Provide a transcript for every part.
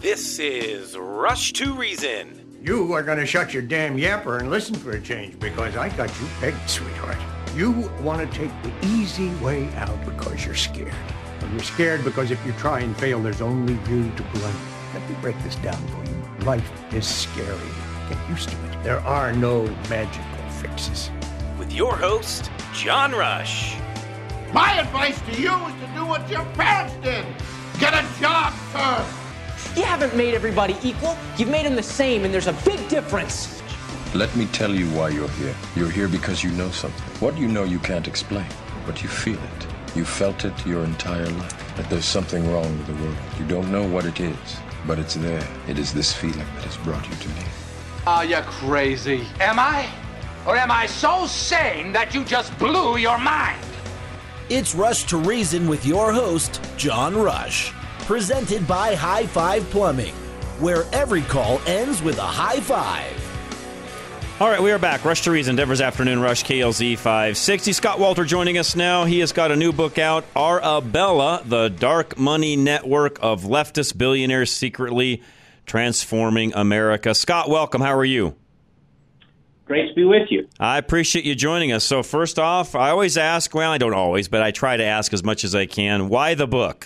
This is Rush to Reason. You are going to shut your damn yapper and listen for a change because I got you pegged, sweetheart. You want to take the easy way out because you're scared. Well, you're scared because if you try and fail, there's only you to blame. Let me break this down for you. Life is scary. Get used to it. There are no magical fixes. With your host, John Rush. My advice to you is to do what your parents did. Get a job, sir. You haven't made everybody equal. You've made them the same, and there's a big difference. Let me tell you why you're here. You're here because you know something. What you know you can't explain, but you feel it. You felt it your entire life, that there's something wrong with the world. You don't know what it is, but it's there. It is this feeling that has brought you to me. Are you crazy? Am I? Or am I so sane that you just blew your mind? It's Rush to Reason with your host, John Rush. Presented by High Five Plumbing, where every call ends with a high five. All right, we are back. Rush to Reason, Denver's Afternoon Rush, KLZ 560. Scott Walter joining us now. He has got a new book out, Arabella, the Dark Money Network of Leftist Billionaires Secretly Transforming America. Scott, welcome. How are you? Great to be with you. I appreciate you joining us. So first off, I always ask, well, I don't always, but I try to ask as much as I can, why the book?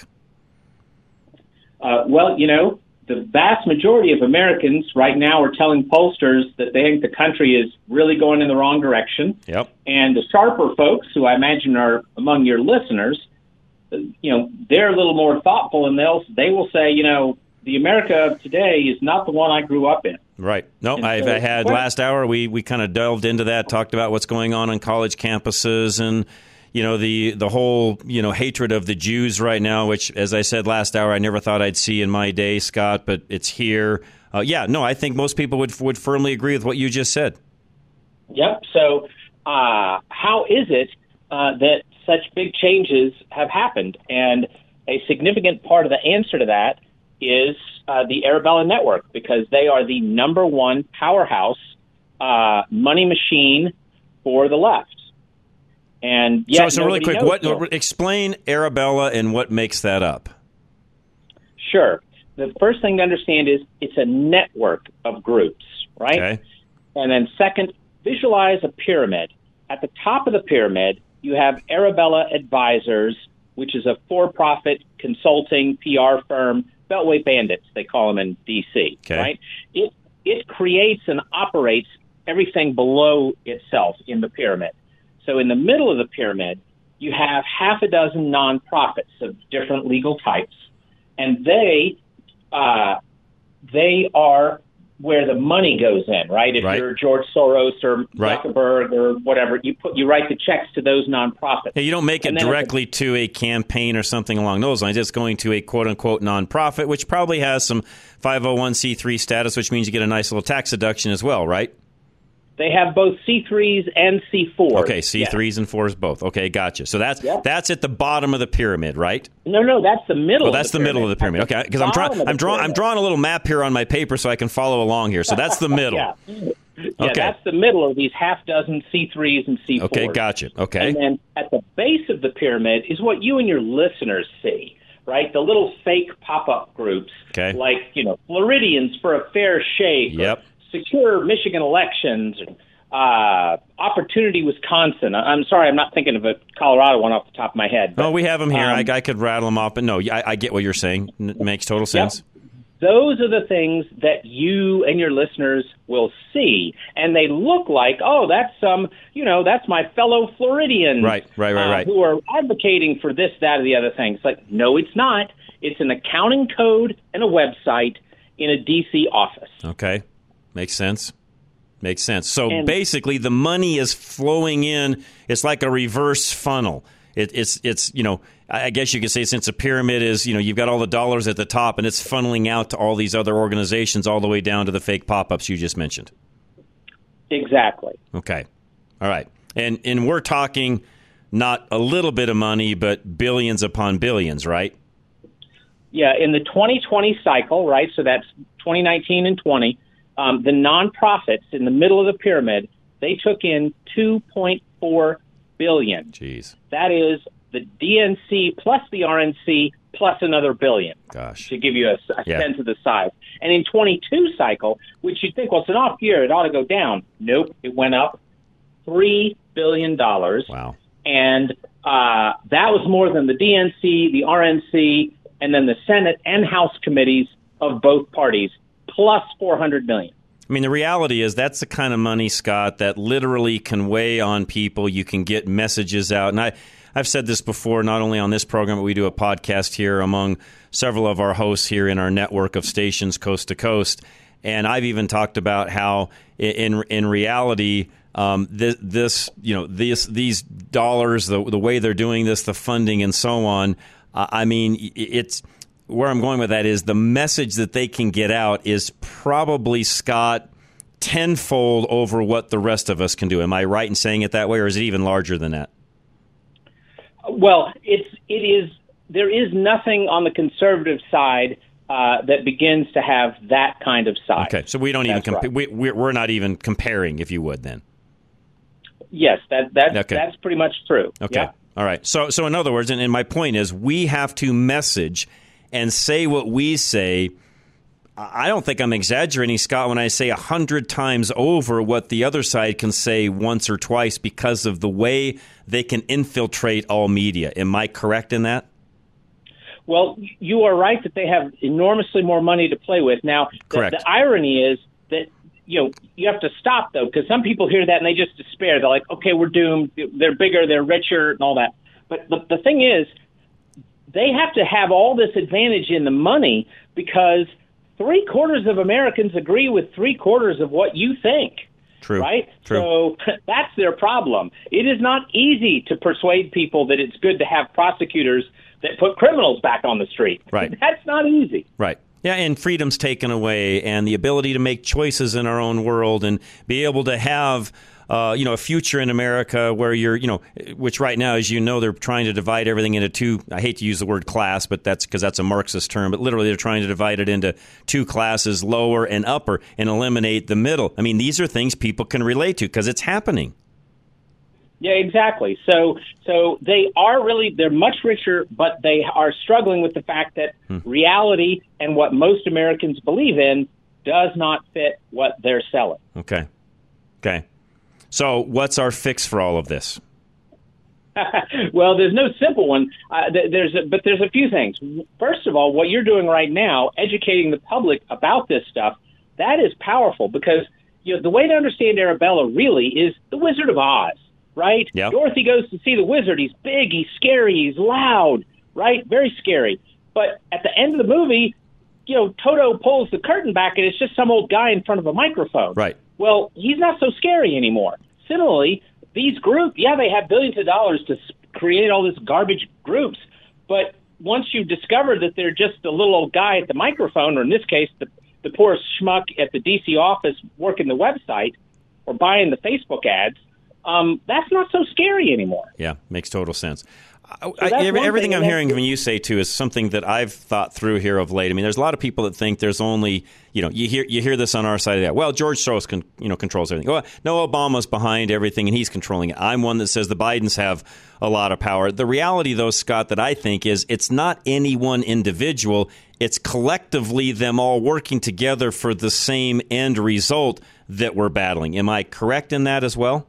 Well, you know, the vast majority of Americans right now are telling pollsters that they think the country is really going in the wrong direction. Yep. And the sharper folks, who I imagine are among your listeners, you know, they're a little more thoughtful, and they will say, you know, the America of today is not the one I grew up in. Right. No, I had last hour, we kind of delved into that, talked about what's going on college campuses and, you know, the whole, you know, hatred of the Jews right now, which, as I said last hour, I never thought I'd see in my day, Scott, but it's here. I think most people would firmly agree with what you just said. Yep. So how is it that such big changes have happened? And a significant part of the answer to that is the Arabella Network, because they are the number one powerhouse money machine for the left. And so really quick, explain Arabella and what makes that up? Sure. The first thing to understand is it's a network of groups, right? Okay. And then second, visualize a pyramid. At the top of the pyramid, you have Arabella Advisors, which is a for-profit consulting PR firm, Beltway Bandits, they call them in D.C., okay. Right? It creates and operates everything below itself in the pyramid. So in the middle of the pyramid, you have half a dozen nonprofits of different legal types, and they are where the money goes in, right? If you're George Soros or Zuckerberg or whatever, you write the checks to those nonprofits. Yeah, you don't make it directly to a campaign or something along those lines. It's going to a quote-unquote nonprofit, which probably has some 501c3 status, which means you get a nice little tax deduction as well, right? They have both C3s and C4s. Okay, C3s and 4s both. Okay, gotcha. So that's at the bottom of the pyramid, right? No, that's the middle. Oh, that's the middle of the pyramid. Okay, because I'm drawing a little map here on my paper so I can follow along here. So that's the middle. Okay, that's the middle of these half dozen C3s and C4s. Okay, gotcha. Okay, and then at the base of the pyramid is what you and your listeners see, right? The little fake pop-up groups, like Floridians for a Fair Shake. Yep. Secure Michigan Elections, Opportunity Wisconsin. I'm sorry, I'm not thinking of a Colorado one off the top of my head. But, we have them here. I could rattle them off, but no, I get what you're saying. It makes total sense. Yep. Those are the things that you and your listeners will see, and they look like, oh, that's that's my fellow Floridians, right, who are advocating for this, that, or the other thing. It's like, no, it's not. It's an accounting code and a website in a D.C. office. Okay. Makes sense. So basically, the money is flowing in. It's like a reverse funnel. It's I guess you could say, since a pyramid is, you've got all the dollars at the top, and it's funneling out to all these other organizations all the way down to the fake pop-ups you just mentioned. Exactly. Okay. All right. And we're talking not a little bit of money, but billions upon billions, right? Yeah. In the 2020 cycle, right? So that's 2019 and 20. The nonprofits in the middle of the pyramid, they took in $2.4 billion. Jeez. That is the DNC plus the RNC plus another $1 billion. Gosh. To give you a sense of the size. And in 22 cycle, which you'd think, well, it's an off year, it ought to go down. Nope, it went up $3 billion. Wow. And that was more than the DNC, the RNC, and then the Senate and House committees of both parties, plus $400 million. I mean, the reality is that's the kind of money, Scott, that literally can weigh on people. You can get messages out. And I've said this before, not only on this program, but we do a podcast here among several of our hosts here in our network of stations coast to coast. And I've even talked about how in reality, these dollars, the way they're doing this, the funding and so on, I mean, it's where I'm going with that is the message that they can get out is probably, Scott, tenfold over what the rest of us can do. Am I right in saying it that way, or is it even larger than that? Well, it is. There is nothing on the conservative side that begins to have that kind of size. Okay, so we don't even we're not even comparing, if you would, then. Yes, that's pretty much true. Okay, yeah. All right. So in other words, and my point is, we have to message and say what we say. I don't think I'm exaggerating, Scott, when I say 100 times over what the other side can say once or twice because of the way they can infiltrate all media. Am I correct in that? Well, you are right that they have enormously more money to play with. Now, the irony is that, you have to stop, though, because some people hear that and they just despair. They're like, okay, we're doomed. They're bigger, they're richer, and all that. But the thing is, they have to have all this advantage in the money because 3/4 of Americans agree with 3/4 of what you think. True. Right? True. So that's their problem. It is not easy to persuade people that it's good to have prosecutors that put criminals back on the street. Right. That's not easy. Right. Yeah, and freedom's taken away, and the ability to make choices in our own world and be able to have a future in America where you're, which right now, as you know, they're trying to divide everything into two. I hate to use the word class, but that's because that's a Marxist term. But literally, they're trying to divide it into two classes, lower and upper, and eliminate the middle. I mean, these are things people can relate to because it's happening. Yeah, exactly. So they're much richer, but they are struggling with the fact that reality and what most Americans believe in does not fit what they're selling. Okay. So what's our fix for all of this? Well, there's no simple one. There's a few things. First of all, what you're doing right now, educating the public about this stuff, that is powerful because the way to understand Arabella really is the Wizard of Oz, right? Yep. Dorothy goes to see the wizard. He's big, he's scary, he's loud, right? Very scary. But at the end of the movie, Toto pulls the curtain back and it's just some old guy in front of a microphone. Right. Well, he's not so scary anymore. Similarly, these groups, they have billions of dollars to create all this garbage groups. But once you discover that they're just a little old guy at the microphone, or in this case, the poor schmuck at the D.C. office working the website or buying the Facebook ads, that's not so scary anymore. Yeah, makes total sense. Everything I'm hearing when you say, too, is something that I've thought through here of late. I mean, there's a lot of people that think there's only, you hear this on our side of that. Well, George Soros controls everything. Well, no, Obama's behind everything, and he's controlling it. I'm one that says the Bidens have a lot of power. The reality, though, Scott, that I think is it's not any one individual. It's collectively them all working together for the same end result that we're battling. Am I correct in that as well?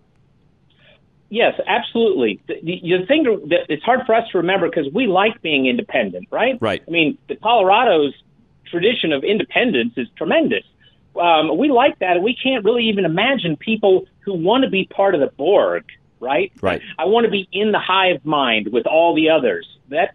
Yes, absolutely. The thing that it's hard for us to remember because we like being independent, right? Right. I mean, Colorado's tradition of independence is tremendous. We like that, and we can't really even imagine people who want to be part of the Borg, right? Right. I want to be in the hive mind with all the others.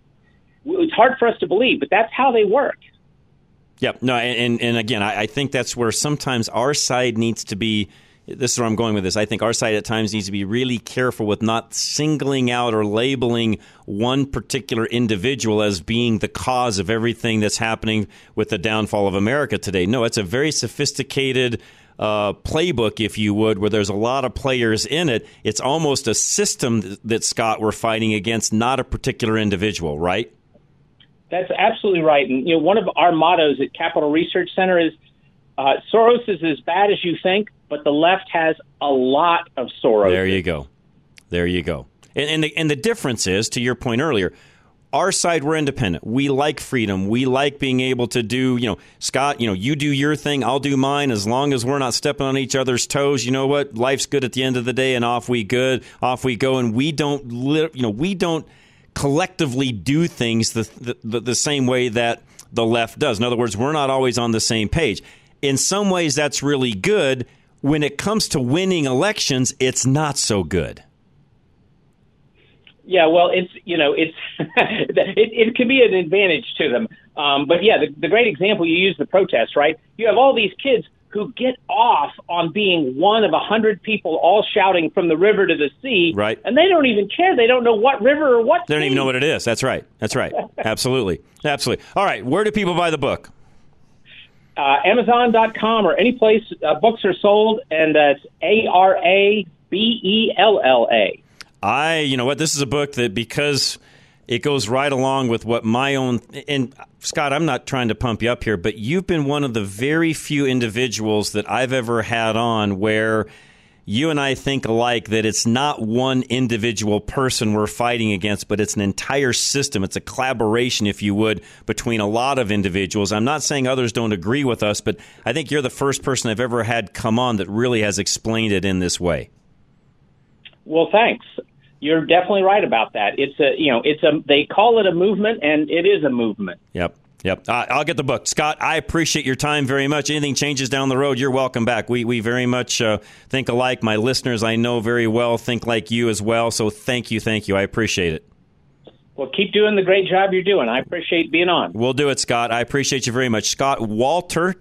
It's hard for us to believe, but that's how they work. Yeah. No, and again, I think that's where sometimes our side needs to be. This is where I'm going with this. I think our side at times needs to be really careful with not singling out or labeling one particular individual as being the cause of everything that's happening with the downfall of America today. No, it's a very sophisticated playbook, if you would, where there's a lot of players in it. It's almost a system that, Scott, we're fighting against, not a particular individual, right? That's absolutely right. And one of our mottos at Capital Research Center is Soros is as bad as you think, but the left has a lot of Soros. There you go. And the difference is, to your point earlier, our side, we're independent. We like freedom. We like being able to do, Scott, you do your thing, I'll do mine. As long as we're not stepping on each other's toes, you know what? Life's good at the end of the day, and off we go. And we don't collectively do things the same way that the left does. In other words, we're not always on the same page. In some ways, that's really good. When it comes to winning elections, it's not so good. Yeah, well, it can be an advantage to them. But yeah, the great example, you use the protest, right? You have all these kids who get off on being one of 100 people all shouting from the river to the sea. Right. And they don't even care. They don't know what river or what sea. They don't even know what it is. That's right. Absolutely. All right. Where do people buy the book? Amazon.com or any place books are sold, and that's ARABELLA. You know what? This is a book that, because it goes right along with what my own, and Scott, I'm not trying to pump you up here, but you've been one of the very few individuals that I've ever had on where you and I think alike, that it's not one individual person we're fighting against, but it's an entire system. It's a collaboration, if you would, between a lot of individuals. I'm not saying others don't agree with us, but I think you're the first person I've ever had come on that really has explained it in this way. Well, thanks. You're definitely right about that. They call it a movement, and it is a movement. Yep. I'll get the book. Scott, I appreciate your time very much. Anything changes down the road, you're welcome back. We very much think alike. My listeners, I know very well, think like you as well. So thank you. I appreciate it. Well, keep doing the great job you're doing. I appreciate being on. We'll do it, Scott. I appreciate you very much. Scott Walter,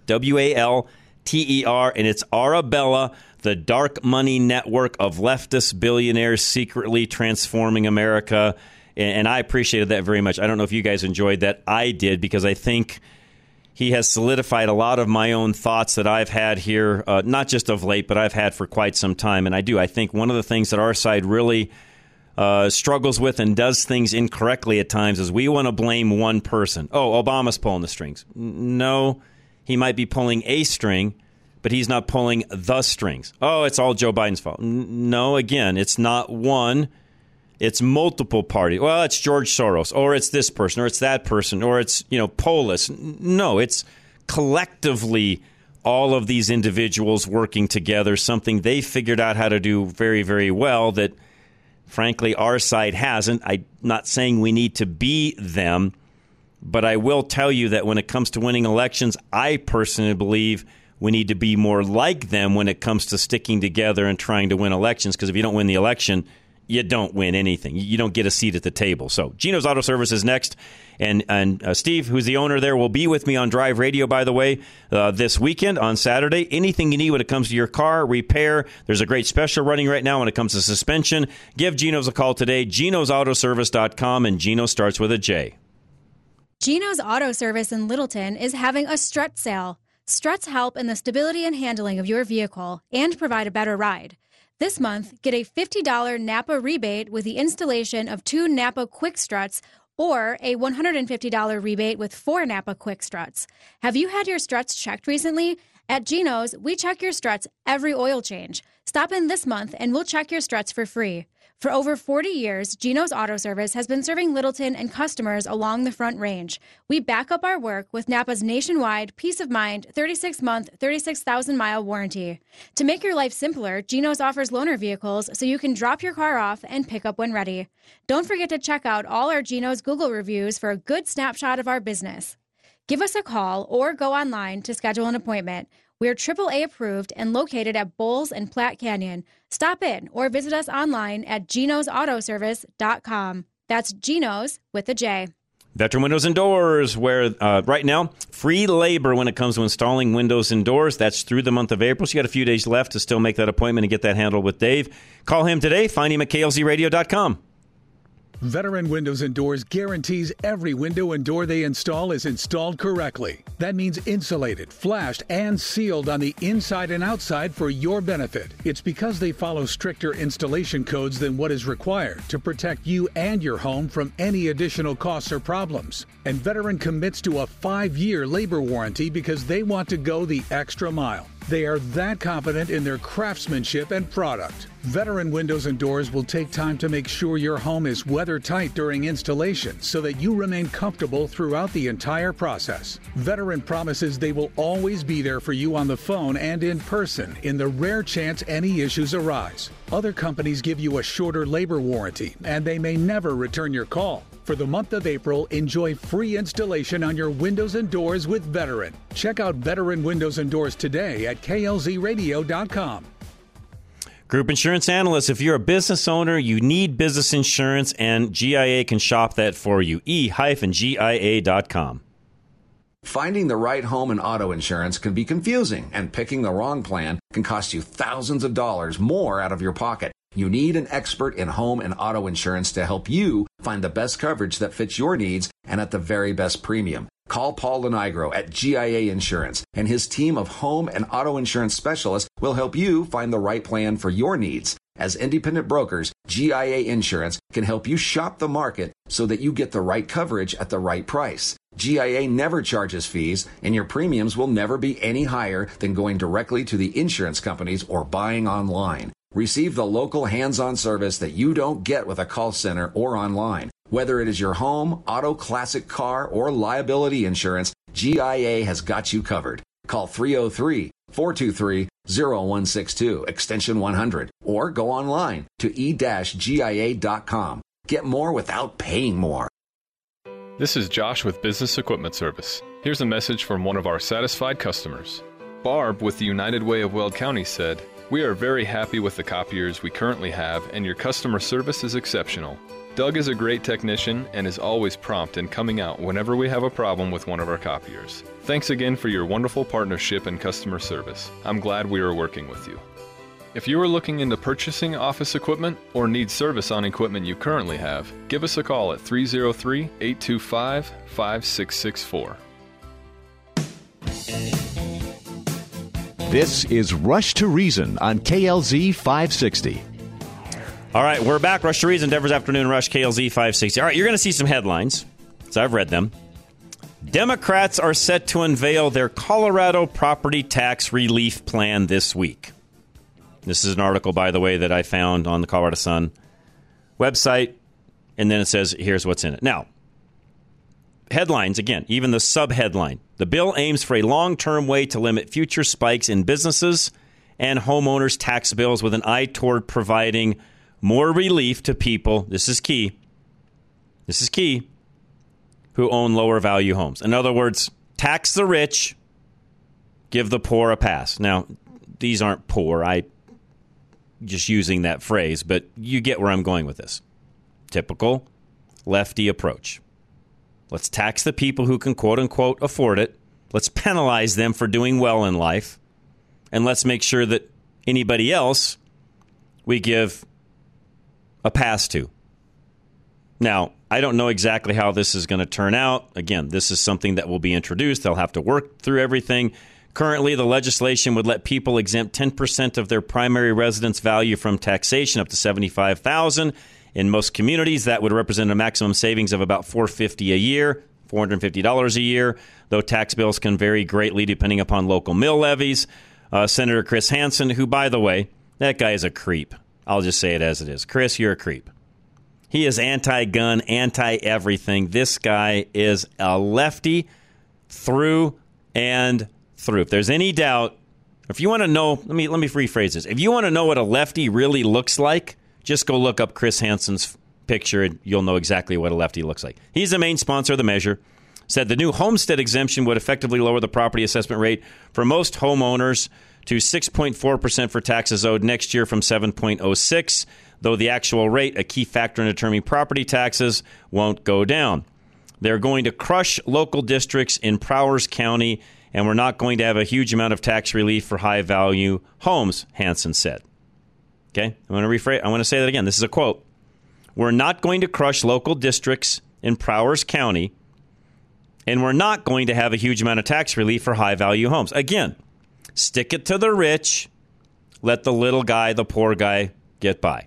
Walter, and it's Arabella, the dark money network of leftist billionaires secretly transforming America. And I appreciated that very much. I don't know if you guys enjoyed that. I did, because I think he has solidified a lot of my own thoughts that I've had here, not just of late, but I've had for quite some time. And I think one of the things that our side really struggles with and does things incorrectly at times is we want to blame one person. Oh, Obama's pulling the strings. No, he might be pulling a string, but he's not pulling the strings. Oh, it's all Joe Biden's fault. No, again, it's not one. It's multiple parties. Well, it's George Soros, or it's this person, or it's that person, or it's, Polis. No, it's collectively all of these individuals working together, something they figured out how to do very, very well that, frankly, our side hasn't. I'm not saying we need to be them, but I will tell you that when it comes to winning elections, I personally believe we need to be more like them when it comes to sticking together and trying to win elections, because if you don't win the election, you don't win anything. You don't get a seat at the table. So Geno's Auto Service is next. And Steve, who's the owner there, will be with me on Drive Radio, by the way, this weekend on Saturday. Anything you need when it comes to your car repair, there's a great special running right now when it comes to suspension. Give Geno's a call today, genosautoservice.com, and Geno starts with a J. Geno's Auto Service in Littleton is having a strut sale. Struts help in the stability and handling of your vehicle and provide a better ride. This month, get a $50 Napa rebate with the installation of 2 Napa Quick Struts, or a $150 rebate with 4 Napa Quick Struts. Have you had your struts checked recently? At Geno's, we check your struts every oil change. Stop in this month and we'll check your struts for free. For over 40 years, Geno's Auto Service has been serving Littleton and customers along the Front Range. We back up our work with Napa's nationwide, peace of mind, 36-month, 36,000-mile warranty. To make your life simpler, Geno's offers loaner vehicles so you can drop your car off and pick up when ready. Don't forget to check out all our Geno's Google reviews for a good snapshot of our business. Give us a call or go online to schedule an appointment. We're AAA approved and located at Bowles and Platte Canyon. Stop in or visit us online at genosautoservice.com. That's Geno's with a J. Veteran Windows and Doors, where right now, free labor when it comes to installing windows and doors. That's through the month of April. So you got a few days left to still make that appointment and get that handled with Dave. Call him today. Find him at klzradio.com. Veteran Windows and Doors guarantees every window and door they install is installed correctly. That means insulated, flashed, and sealed on the inside and outside for your benefit. It's because they follow stricter installation codes than what is required to protect you and your home from any additional costs or problems. And Veteran commits to a 5-year labor warranty because they want to go the extra mile. They are that confident in their craftsmanship and product. Veteran Windows and Doors will take time to make sure your home is weather-tight during installation so that you remain comfortable throughout the entire process. Veteran promises they will always be there for you on the phone and in person in the rare chance any issues arise. Other companies give you a shorter labor warranty, and they may never return your call. For the month of April, enjoy free installation on your windows and doors with Veteran. Check out Veteran Windows and Doors today at klzradio.com. Group Insurance Analyst, if you're a business owner, you need business insurance, and GIA can shop that for you. e-gia.com. Finding the right home and auto insurance can be confusing, and picking the wrong plan can cost you thousands of dollars more out of your pocket. You need an expert in home and auto insurance to help you find the best coverage that fits your needs and at the very best premium. Call Paul Lenigro at GIA Insurance, and his team of home and auto insurance specialists will help you find the right plan for your needs. As independent brokers, GIA Insurance can help you shop the market so that you get the right coverage at the right price. GIA never charges fees, and your premiums will never be any higher than going directly to the insurance companies or buying online. Receive the local hands-on service that you don't get with a call center or online. Whether it is your home, auto, classic car, or liability insurance, GIA has got you covered. Call 303-423-0162, extension 100, or go online to e-gia.com. Get more without paying more. This is Josh with Business Equipment Service. Here's a message from one of our satisfied customers. Barb with the United Way of Weld County said, "We are very happy with the copiers we currently have, and your customer service is exceptional. Doug is a great technician and is always prompt in coming out whenever we have a problem with one of our copiers. Thanks again for your wonderful partnership and customer service. I'm glad we are working with you." If you are looking into purchasing office equipment or need service on equipment you currently have, give us a call at 303-825-5664. This is Rush to Reason on KLZ 560. All right, we're back. Rush to Reason, Denver's Afternoon Rush, KLZ 560. All right, you're going to see some headlines, so I've read them. Democrats are set to unveil their Colorado property tax relief plan this week. This is an article, by the way, that I found on the Colorado Sun website, and then it says, here's what's in it. Now, headlines, again, even the sub-headline. The bill aims for a long-term way to limit future spikes in businesses and homeowners' tax bills with an eye toward providing more relief to people, this is key, who own lower-value homes. In other words, tax the rich, give the poor a pass. Now, these aren't poor. I just using that phrase, but you get where I'm going with this. Typical lefty approach. Let's tax the people who can, quote-unquote, afford it. Let's penalize them for doing well in life. And let's make sure that anybody else we give a pass to. Now, I don't know exactly how this is going to turn out. Again, this is something that will be introduced. They'll have to work through everything. Currently, the legislation would let people exempt 10% of their primary residence value from taxation, up to $75,000. In most communities, that would represent a maximum savings of about $450 a year, $450 a year, though tax bills can vary greatly depending upon local mill levies. Senator Chris Hansen, who, by the way, that guy is a creep. I'll just say it as it is. Chris, you're a creep. He is anti-gun, anti-everything. This guy is a lefty through and through. If there's any doubt, if you want to know, let me rephrase this. If you want to know what a lefty really looks like, just go look up Chris Hansen's picture and you'll know exactly what a lefty looks like. He's the main sponsor of the measure. Said the new homestead exemption would effectively lower the property assessment rate for most homeowners to 6.4% for taxes owed next year from 7.06%, though the actual rate, a key factor in determining property taxes, won't go down. They're going to crush local districts in Prowers County, and we're not going to have a huge amount of tax relief for high-value homes, Hansen said. Okay, I want to say that again. This is a quote. We're not going to crush local districts in Prowers County, and we're not going to have a huge amount of tax relief for high-value homes. Again, stick it to the rich, let the little guy, the poor guy, get by.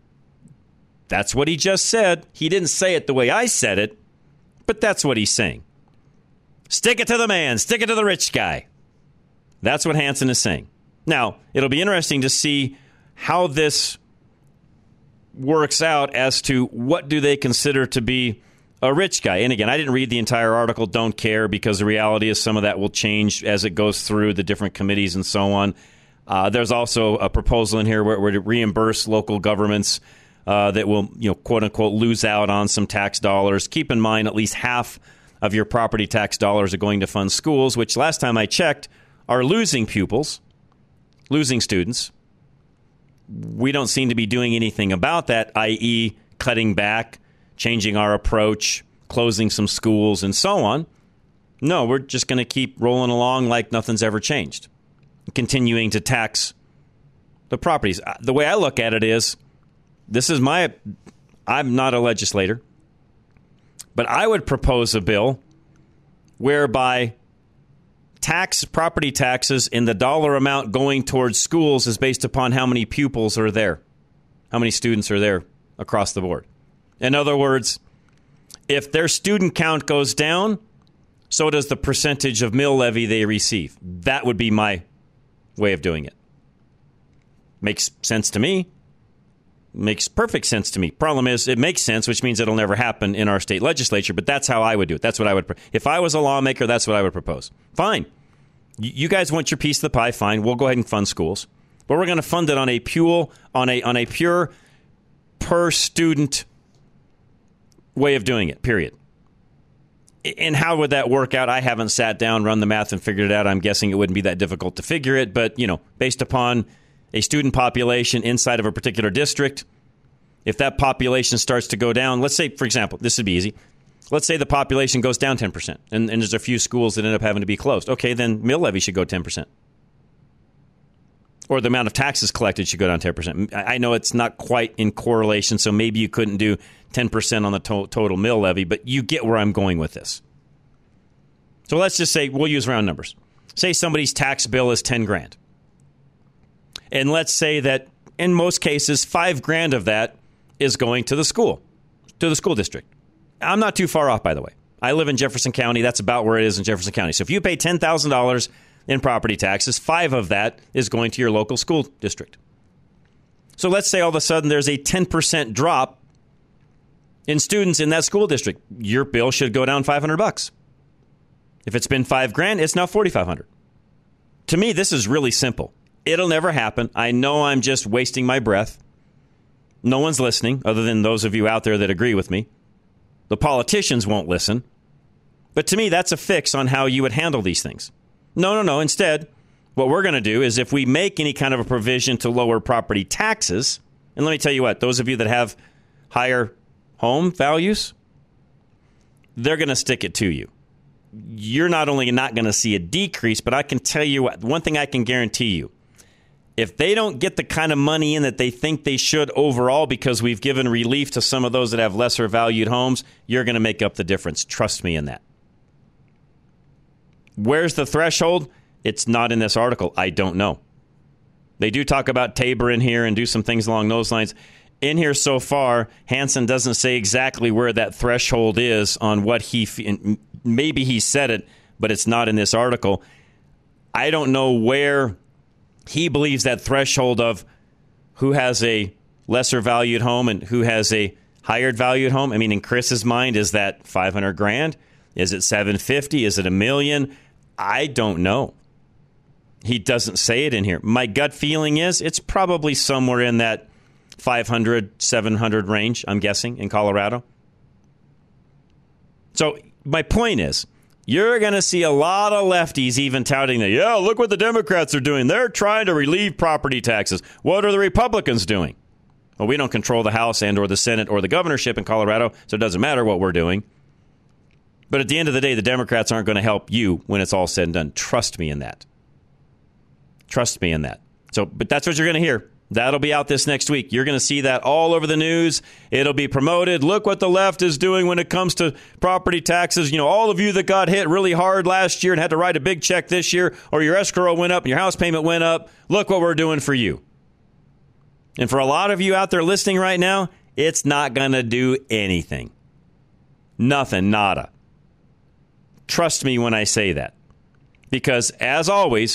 That's what he just said. He didn't say it the way I said it, but that's what he's saying. Stick it to the man. Stick it to the rich guy. That's what Hansen is saying. Now, it'll be interesting to see how this works out as to what do they consider to be a rich guy. And again, I didn't read the entire article, don't care, because the reality is some of that will change as it goes through the different committees and so on. There's also a proposal in here where to reimburse local governments that will, quote unquote, lose out on some tax dollars. Keep in mind, at least half of your property tax dollars are going to fund schools, which last time I checked are losing pupils, losing students. We don't seem to be doing anything about that, i.e. cutting back, changing our approach, closing some schools, and so on. No, we're just going to keep rolling along like nothing's ever changed, continuing to tax the properties. The way I look at it is, I'm not a legislator, but I would propose a bill whereby property taxes in the dollar amount going towards schools is based upon how many pupils are there, how many students are there across the board. In other words, if their student count goes down, so does the percentage of mill levy they receive. That would be my way of doing it. Makes sense to me. Makes perfect sense to me. Problem is, it makes sense, which means it'll never happen in our state legislature, but that's how I would do it. That's what I would. If I was a lawmaker, that's what I would propose. Fine. You guys want your piece of the pie, fine. We'll go ahead and fund schools. But we're going to fund it on a pure per student way of doing it, period. And how would that work out? I haven't sat down, run the math, and figured it out. I'm guessing it wouldn't be that difficult to figure it. But, based upon a student population inside of a particular district, if that population starts to go down, let's say, for example, this would be easy. Let's say the population goes down 10%, and there's a few schools that end up having to be closed. Okay, then mill levy should go 10%. Or the amount of taxes collected should go down 10%. I know it's not quite in correlation, so maybe you couldn't do 10% on the total mill levy, but you get where I'm going with this. So let's just say, we'll use round numbers. Say somebody's tax bill is $10,000. And let's say that in most cases, $5,000 of that is going to the school district. I'm not too far off, by the way. I live in Jefferson County. That's about where it is in Jefferson County. So if you pay $10,000 in property taxes, 5 of that is going to your local school district. So let's say all of a sudden there's a 10% drop in students in that school district. Your bill should go down $500. If it's been $5,000, it's now $4,500. To me, this is really simple. It'll never happen. I know I'm just wasting my breath. No one's listening other than those of you out there that agree with me. The politicians won't listen. But to me, that's a fix on how you would handle these things. No. Instead, what we're going to do is if we make any kind of a provision to lower property taxes, and let me tell you what, those of you that have higher home values, they're going to stick it to you. You're not only not going to see a decrease, but I can tell you what, one thing I can guarantee you. If they don't get the kind of money in that they think they should overall because we've given relief to some of those that have lesser valued homes, you're going to make up the difference. Trust me in that. Where's the threshold? It's not in this article. I don't know. They do talk about Tabor in here and do some things along those lines. In here so far, Hansen doesn't say exactly where that threshold is on what maybe he said it, but it's not in this article. I don't know where he believes that threshold of who has a lesser valued home and who has a higher valued home. I mean, in Chris's mind, is that $500,000? Is it $750,000? Is it $1 million? I don't know. He doesn't say it in here. My gut feeling is it's probably somewhere in that 500, 700 range, I'm guessing, in Colorado. So my point is, you're going to see a lot of lefties even touting that, yeah, look what the Democrats are doing. They're trying to relieve property taxes. What are the Republicans doing? Well, we don't control the House and or the Senate or the governorship in Colorado, so it doesn't matter what we're doing. But at the end of the day, the Democrats aren't going to help you when it's all said and done. Trust me in that. Trust me in that. So, but that's what you're going to hear. That'll be out this next week. You're going to see that all over the news. It'll be promoted. Look what the left is doing when it comes to property taxes. You know, all of you that got hit really hard last year and had to write a big check this year, or your escrow went up and your house payment went up. Look what we're doing for you. And for a lot of you out there listening right now, it's not going to do anything. Nothing, nada. Trust me when I say that. Because, as always,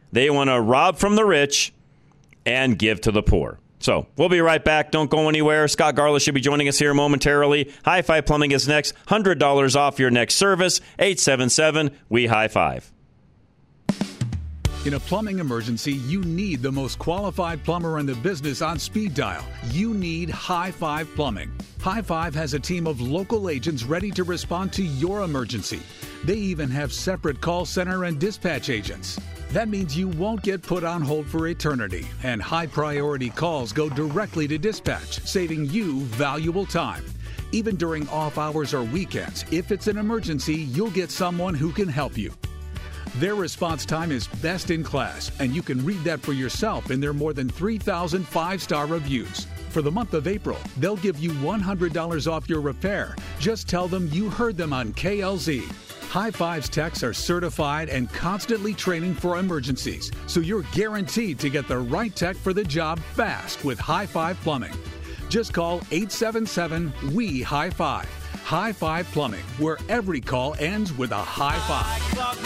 They want to rob from the rich and give to the poor. So we'll be right back. Don't go anywhere. Scott Garlick should be joining us here momentarily. High Five Plumbing is next. $100 off your next service. 877-WE-HIGH-FIVE. In a plumbing emergency, you need the most qualified plumber in the business on speed dial. You need High Five Plumbing. High Five has a team of local agents ready to respond to your emergency. They even have separate call center and dispatch agents. That means you won't get put on hold for eternity, and high-priority calls go directly to dispatch, saving you valuable time. Even during off hours or weekends, if it's an emergency, you'll get someone who can help you. Their response time is best in class, and you can read that for yourself in their more than 3,000 5-star reviews. For the month of April, they'll give you $100 off your repair. Just tell them you heard them on KLZ. High Five's techs are certified and constantly training for emergencies, so you're guaranteed to get the right tech for the job fast with High Five Plumbing. Just call 877-WE-HIGH-FIVE. High Five Plumbing, where every call ends with a high five.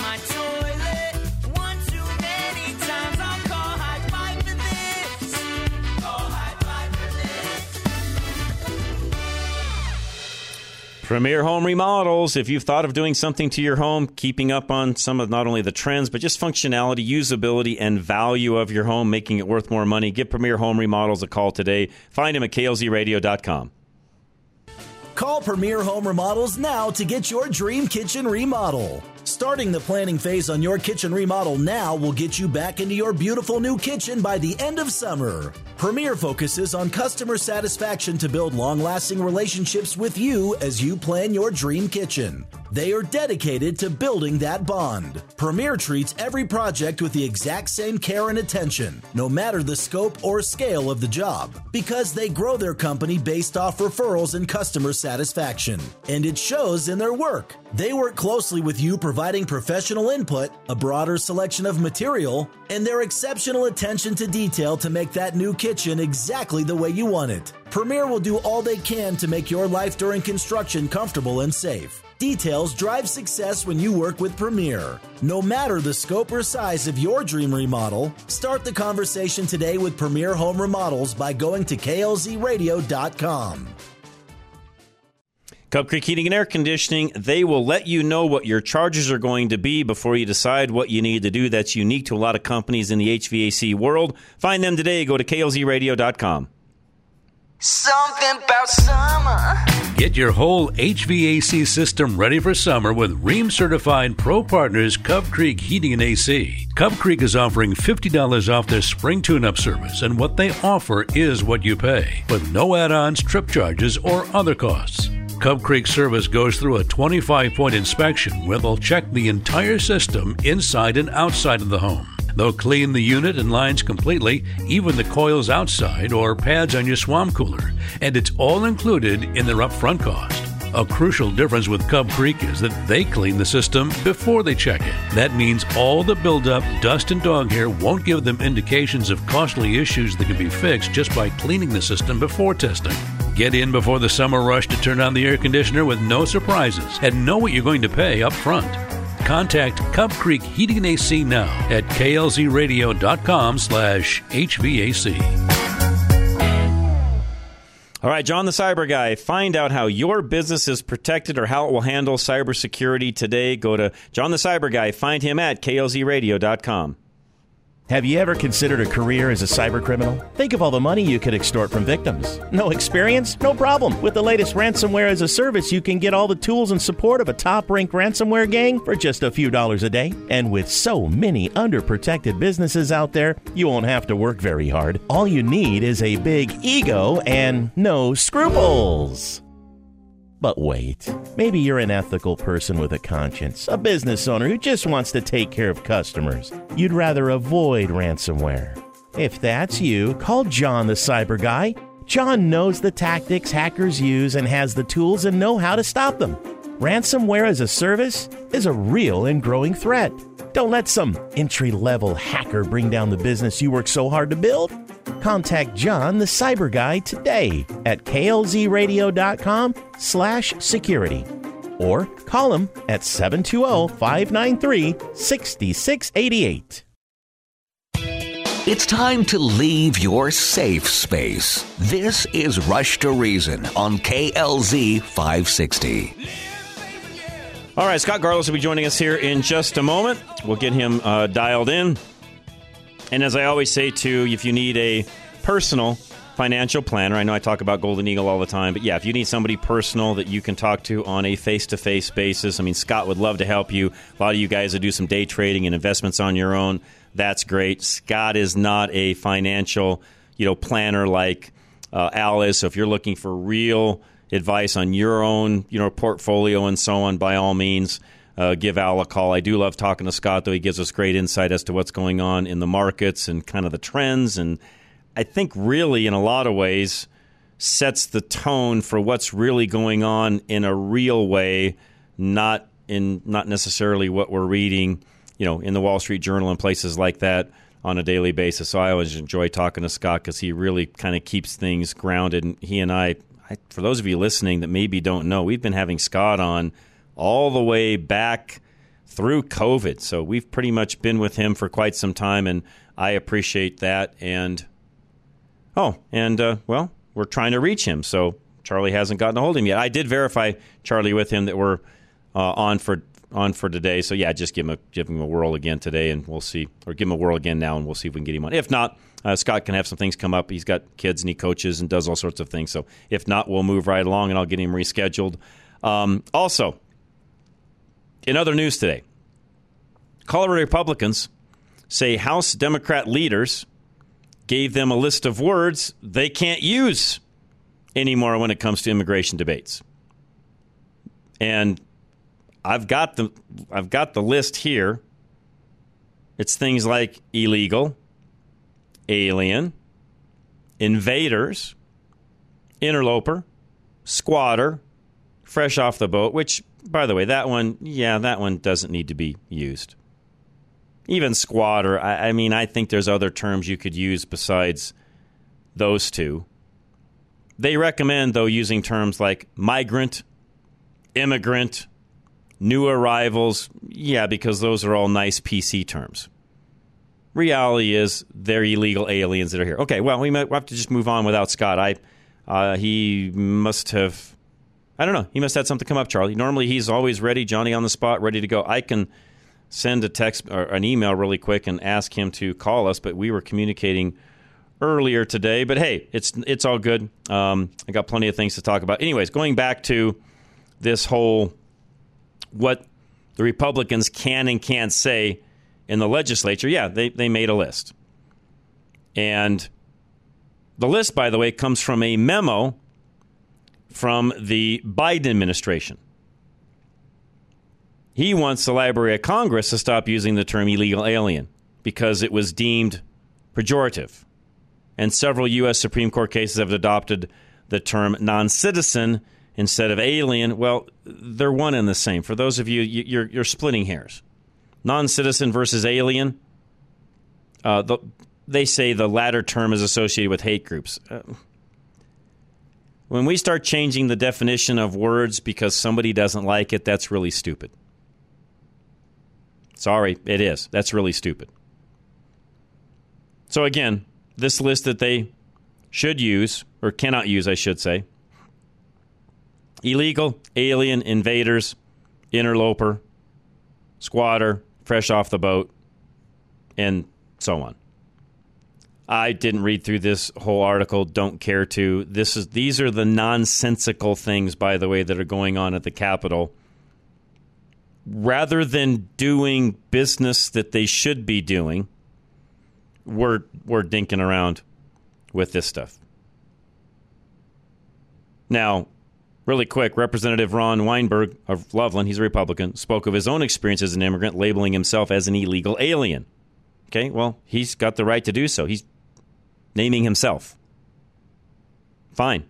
Premier Home Remodels. If you've thought of doing something to your home, keeping up on some of not only the trends, but just functionality, usability, and value of your home, making it worth more money, give Premier Home Remodels a call today. Find him at klzradio.com. Call Premier Home Remodels now to get your dream kitchen remodel. Starting the planning phase on your kitchen remodel now will get you back into your beautiful new kitchen by the end of summer. Premier focuses on customer satisfaction to build long-lasting relationships with you as you plan your dream kitchen. They are dedicated to building that bond. Premier treats every project with the exact same care and attention, no matter the scope or scale of the job, because they grow their company based off referrals and customer satisfaction. And it shows in their work. They work closely with you, providing professional input, a broader selection of material, and their exceptional attention to detail to make that new kitchen exactly the way you want it. Premier will do all they can to make your life during construction comfortable and safe. Details drive success when you work with Premier. No matter the scope or size of your dream remodel, start the conversation today with Premier Home Remodels by going to klzradio.com. Cub Creek Heating and Air Conditioning, they will let you know what your charges are going to be before you decide what you need to do. That's unique to a lot of companies in the HVAC world. Find them today. Go to klzradio.com. Something about summer. Get your whole HVAC system ready for summer with Rheem-certified pro partners Cub Creek Heating and AC. Cub Creek is offering $50 off their spring tune-up service, and what they offer is what you pay, with no add-ons, trip charges, or other costs. Cub Creek service goes through a 25-point inspection where they'll check the entire system inside and outside of the home. They'll clean the unit and lines completely, even the coils outside or pads on your swamp cooler, and it's all included in their upfront cost. A crucial difference with Cub Creek is that they clean the system before they check it. That means all the buildup, dust, and dog hair won't give them indications of costly issues that can be fixed just by cleaning the system before testing. Get in before the summer rush to turn on the air conditioner with no surprises and know what you're going to pay up front. Contact Cub Creek Heating and AC now at klzradio.com/HVAC. All right, John the Cyber Guy. Find out how your business is protected or how it will handle cybersecurity today. Go to John the Cyber Guy. Find him at klzradio.com. Have you ever considered a career as a cyber criminal? Think of all the money you could extort from victims. No experience? No problem. With the latest ransomware as a service, you can get all the tools and support of a top-ranked ransomware gang for just a few dollars a day. And with so many underprotected businesses out there, you won't have to work very hard. All you need is a big ego and no scruples. But wait, maybe you're an ethical person with a conscience, a business owner who just wants to take care of customers. You'd rather avoid ransomware. If that's you, call John the Cyber Guy. John knows the tactics hackers use and has the tools and know how to stop them. Ransomware as a service is a real and growing threat. Don't let some entry-level hacker bring down the business you work so hard to build. Contact John the Cyber Guy today at klzradio.com/security or call him at 720-593-6688. It's time to leave your safe space. This is Rush to Reason on KLZ 560. All right, Scott Garlos will be joining us here in just a moment. We'll get him dialed in. And as I always say, too, if you need a personal financial planner, I know I talk about Golden Eagle all the time, but yeah, if you need somebody personal that you can talk to on a face-to-face basis, I mean, Scott would love to help you. A lot of you guys that do some day trading and investments on your own, that's great. Scott is not a financial, planner like Al is. So if you're looking for real advice on your own, portfolio and so on, by all means, give Al a call. I do love talking to Scott, though. He gives us great insight as to what's going on in the markets and kind of the trends. And I think really, in a lot of ways, sets the tone for what's really going on in a real way, not necessarily what we're reading, in the Wall Street Journal and places like that on a daily basis. So I always enjoy talking to Scott because he really kind of keeps things grounded. And he and I, for those of you listening that maybe don't know, we've been having Scott on all the way back through COVID. So we've pretty much been with him for quite some time, and I appreciate that. And, we're trying to reach him. So Charlie hasn't gotten a hold of him yet. I did verify, Charlie, with him that we're on for today. So, yeah, just give him a whirl again today, and we'll see. Or give him a whirl again now, and we'll see if we can get him on. If not, Scott can have some things come up. He's got kids, and he coaches and does all sorts of things. So, if not, we'll move right along, and I'll get him rescheduled. Also, in other news today, Colorado Republicans say House Democrat leaders gave them a list of words they can't use anymore when it comes to immigration debates. And I've got the list here. It's things like illegal, alien, invaders, interloper, squatter, fresh off the boat, which, by the way, that one doesn't need to be used. Even squatter, I think there's other terms you could use besides those two. They recommend, though, using terms like migrant, immigrant, new arrivals, because those are all nice PC terms. Reality is they're illegal aliens that are here. Okay, well, we'll have to just move on without Scott. He must have, I don't know, he must have had something come up, Charlie. Normally he's always ready, Johnny on the spot, ready to go. I can send a text or an email really quick and ask him to call us, but we were communicating earlier today. But hey, it's all good. I got plenty of things to talk about. Anyways, going back to this whole what the Republicans can and can't say in the legislature, they made a list. And the list, by the way, comes from a memo from the Biden administration. He wants the Library of Congress to stop using the term illegal alien because it was deemed pejorative. And several U.S. Supreme Court cases have adopted the term non-citizen instead of alien. Well, they're one and the same. For those of you, you're splitting hairs. Non-citizen versus alien, they say the latter term is associated with hate groups. When we start changing the definition of words because somebody doesn't like it, that's really stupid. Sorry, it is. That's really stupid. So again, this list that they should use, or cannot use, I should say, illegal, alien, invaders, interloper, squatter, fresh off the boat, and so on. I didn't read through this whole article, don't care to. These are the nonsensical things, by the way, that are going on at the Capitol. Rather than doing business that they should be doing, we're dinking around with this stuff. Now, really quick, Representative Ron Weinberg of Loveland, he's a Republican, spoke of his own experience as an immigrant, labeling himself as an illegal alien. Okay, well, he's got the right to do so. He's naming himself. Fine.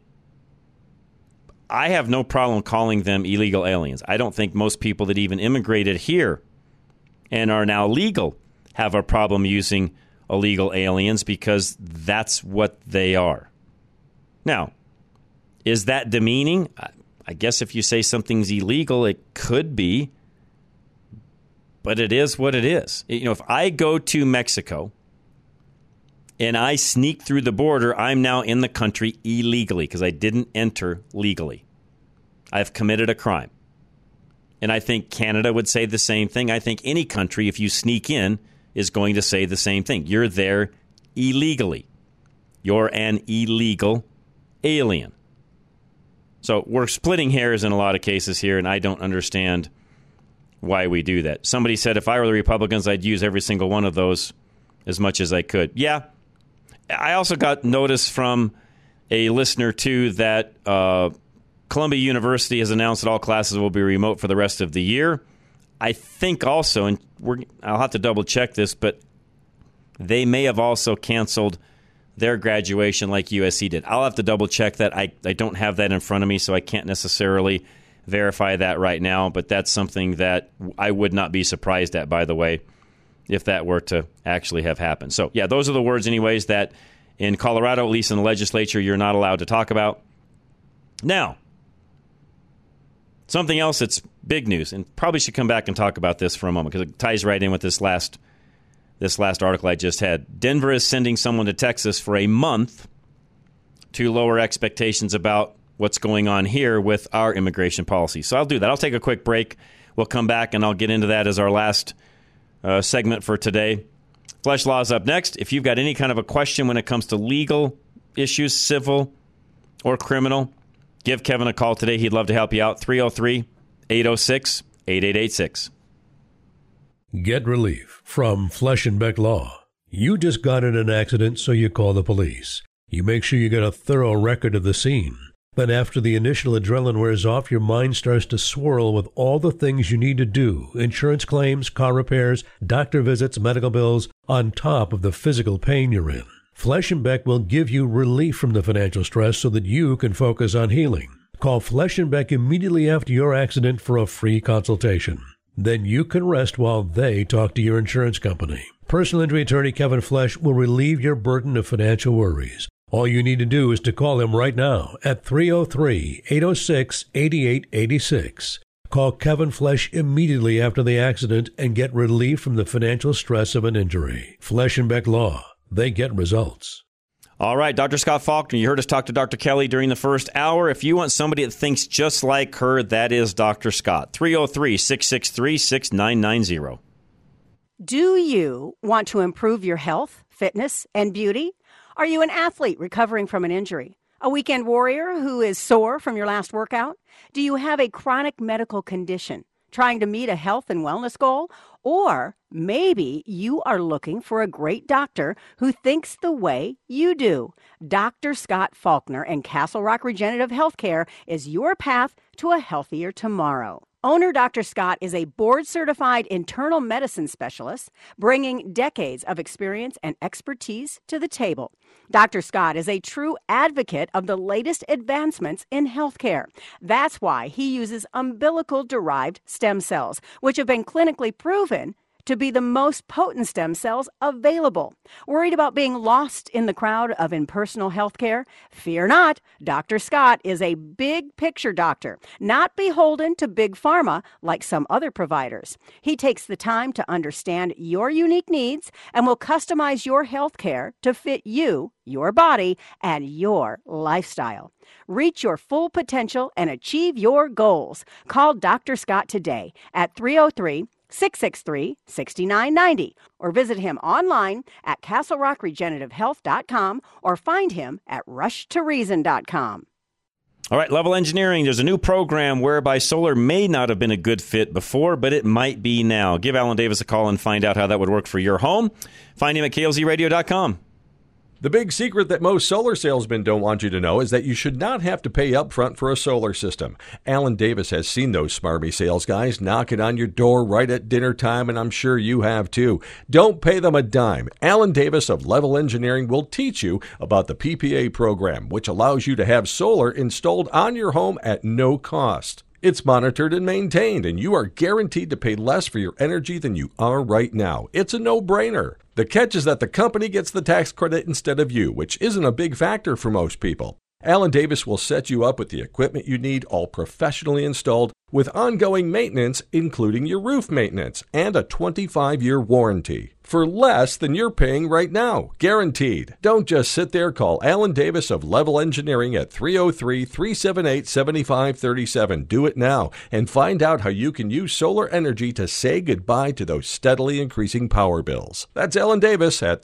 I have no problem calling them illegal aliens. I don't think most people that even immigrated here and are now legal have a problem using illegal aliens because that's what they are. Now, is that demeaning? I guess if you say something's illegal, it could be. But it is what it is. If I go to Mexico and I sneak through the border, I'm now in the country illegally because I didn't enter legally. I've committed a crime. And I think Canada would say the same thing. I think any country, if you sneak in, is going to say the same thing. You're there illegally. You're an illegal alien. So we're splitting hairs in a lot of cases here, and I don't understand why we do that. Somebody said if I were the Republicans, I'd use every single one of those as much as I could. Yeah. I also got notice from a listener, too, that Columbia University has announced that all classes will be remote for the rest of the year. I think also, and I'll have to double-check this, but they may have also canceled their graduation like USC did. I'll have to double-check that. I don't have that in front of me, so I can't necessarily verify that right now, but that's something that I would not be surprised at, by the way, if that were to actually have happened. So, yeah, those are the words, anyways, that in Colorado, at least in the legislature, you're not allowed to talk about. Now, something else that's big news, and probably should come back and talk about this for a moment because it ties right in with this last article I just had. Denver is sending someone to Texas for a month to lower expectations about what's going on here with our immigration policy. So I'll do that. I'll take a quick break. We'll come back, and I'll get into that as our last segment for today. Flesh Law is up next. If you've got any kind of a question when it comes to legal issues, civil or criminal, give Kevin a call today. He'd love to help you out. 303-806-8886. Get relief from Flesh and Beck Law. You just got in an accident, so you call the police. You make sure you get a thorough record of the scene. Then after the initial adrenaline wears off, your mind starts to swirl with all the things you need to do. Insurance claims, car repairs, doctor visits, medical bills, on top of the physical pain you're in. Flesh and Beck will give you relief from the financial stress so that you can focus on healing. Call Flesh and Beck immediately after your accident for a free consultation. Then you can rest while they talk to your insurance company. Personal injury attorney Kevin Flesh will relieve your burden of financial worries. All you need to do is to call him right now at 303-806-8886. Call Kevin Flesh immediately after the accident and get relief from the financial stress of an injury. Flesh and Beck Law. They get results. All right, Dr. Scott Faulkner, you heard us talk to Dr. Kelly during the first hour. If you want somebody that thinks just like her, that is Dr. Scott. 303-663-6990. Do you want to improve your health, fitness, and beauty? Are you an athlete recovering from an injury? A weekend warrior who is sore from your last workout? Do you have a chronic medical condition trying to meet a health and wellness goal? Or maybe you are looking for a great doctor who thinks the way you do. Dr. Scott Faulkner and Castle Rock Regenerative Healthcare is your path to a healthier tomorrow. Owner Dr. Scott is a board-certified internal medicine specialist, bringing decades of experience and expertise to the table. Dr. Scott is a true advocate of the latest advancements in healthcare. That's why he uses umbilical-derived stem cells, which have been clinically proven to be the most potent stem cells available. Worried about being lost in the crowd of impersonal healthcare? Fear not. Dr. Scott is a big picture doctor, not beholden to big pharma like some other providers. He takes the time to understand your unique needs and will customize your healthcare to fit you, your body, and your lifestyle. Reach your full potential and achieve your goals. Call Dr. Scott today at 303-663-6990 or visit him online at castlerockregenerativehealth.com or find him at rushtoreason.com. All right, Level Engineering, there's a new program whereby solar may not have been a good fit before, but it might be now. Give Alan Davis a call and find out how that would work for your home. Find him at klzradio.com. The big secret that most solar salesmen don't want you to know is that you should not have to pay up front for a solar system. Alan Davis has seen those smarmy sales guys knocking on your door right at dinner time, and I'm sure you have too. Don't pay them a dime. Alan Davis of Level Engineering will teach you about the PPA program, which allows you to have solar installed on your home at no cost. It's monitored and maintained, and you are guaranteed to pay less for your energy than you are right now. It's a no-brainer. The catch is that the company gets the tax credit instead of you, which isn't a big factor for most people. Alan Davis will set you up with the equipment you need, all professionally installed, with ongoing maintenance, including your roof maintenance, and a 25-year warranty. For less than you're paying right now, guaranteed. Don't just sit there. Call Alan Davis of Level Engineering at 303-378-7537. Do it now and find out how you can use solar energy to say goodbye to those steadily increasing power bills. That's Alan Davis at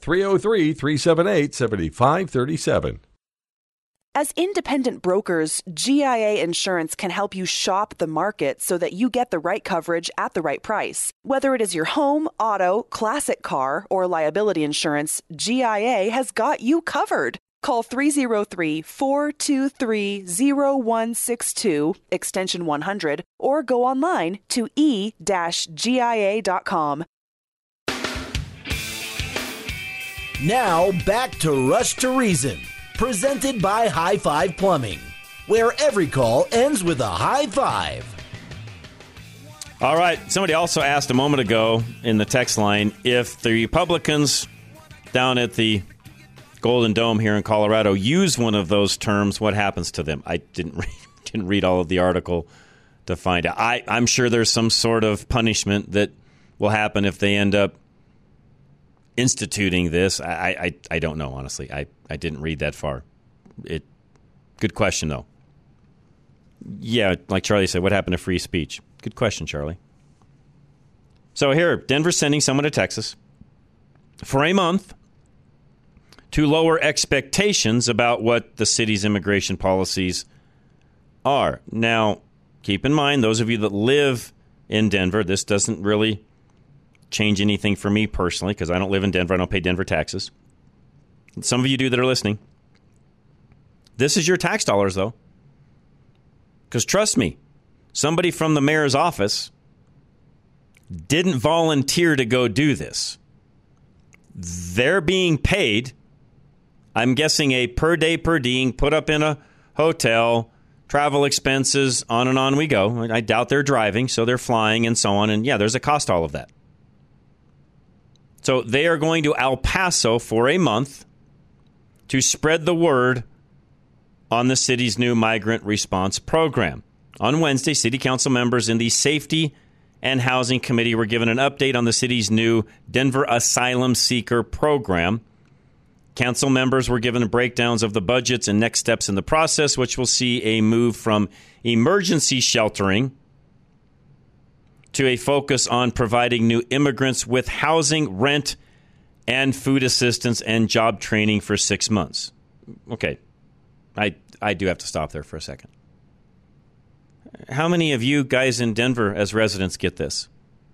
303-378-7537. As independent brokers, GIA Insurance can help you shop the market so that you get the right coverage at the right price. Whether it is your home, auto, classic car, or liability insurance, GIA has got you covered. Call 303-423-0162, extension 100, or go online to e-gia.com. Now back to Rush to Reason. Presented by High Five Plumbing, where every call ends with a high five. All right. Somebody also asked a moment ago in the text line if the Republicans down at the Golden Dome here in Colorado use one of those terms, what happens to them? I didn't read all of the article to find out. I'm sure there's some sort of punishment that will happen if they end up instituting this. I don't know, honestly. I didn't read that far. Good question, though. Yeah, like Charlie said, what happened to free speech? Good question, Charlie. So here, Denver's sending someone to Texas for a month to lower expectations about what the city's immigration policies are. Now, keep in mind, those of you that live in Denver, this doesn't really change anything for me personally because I don't live in Denver. I don't pay Denver taxes. Some of you do that are listening. This is your tax dollars, though. Because trust me, somebody from the mayor's office didn't volunteer to go do this. They're being paid, I'm guessing, a per day per diem, put up in a hotel, travel expenses, on and on we go. I doubt they're driving, so they're flying and so on. And yeah, there's a cost to all of that. So they are going to El Paso for a month to spread the word on the city's new migrant response program. On Wednesday, city council members in the Safety and Housing Committee were given an update on the city's new Denver Asylum Seeker program. Council members were given breakdowns of the budgets and next steps in the process, which will see a move from emergency sheltering to a focus on providing new immigrants with housing, rent, and food assistance and job training for 6 months. Okay, I do have to stop there for a second. How many of you guys in Denver as residents get this?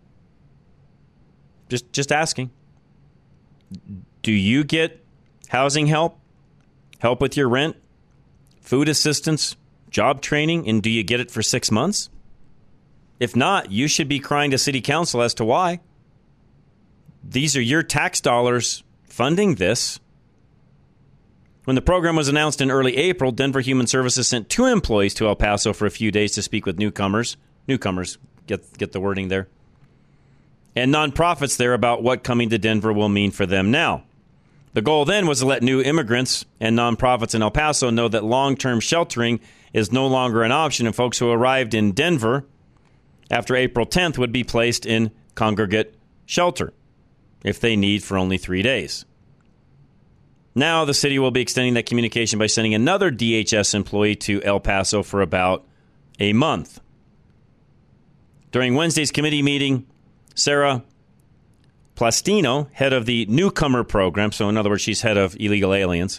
Just asking. Do you get housing help, help with your rent, food assistance, job training, and do you get it for 6 months? If not, you should be crying to city council as to why. These are your tax dollars funding this. When the program was announced in early April, Denver Human Services sent 2 employees to El Paso for a few days to speak with newcomers, get the wording there, and nonprofits there about what coming to Denver will mean for them now. The goal then was to let new immigrants and nonprofits in El Paso know that long-term sheltering is no longer an option, and folks who arrived in Denver after April 10th would be placed in congregate shelter if they need for only 3 days. Now the city will be extending that communication by sending another DHS employee to El Paso for about a month. During Wednesday's committee meeting, Sarah Plastino, head of the newcomer program, so in other words, she's head of illegal aliens,